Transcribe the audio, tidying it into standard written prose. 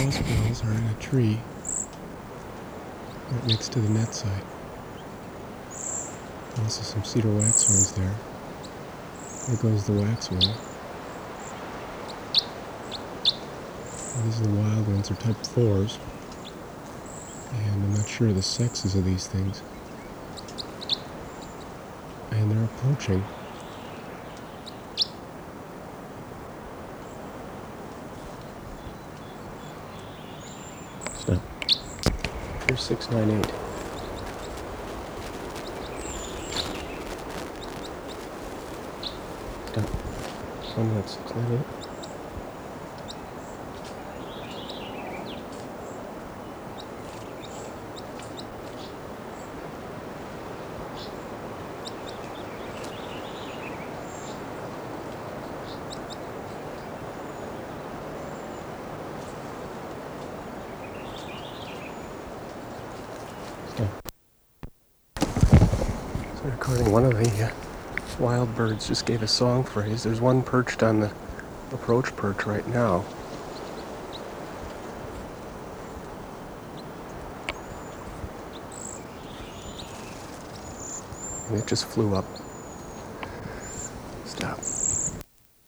housebills are in a tree right next to the net site. Also some cedar waxwings there. There goes the waxwing. And these are the wild ones, they're type 4s. And I'm not sure of the sexes of these things. And they're approaching. Stop. Here's 698. Stop. 1 minute, 698. So recording one of the wild birds just gave a song phrase. There's one perched on the approach perch right now. And it just flew up.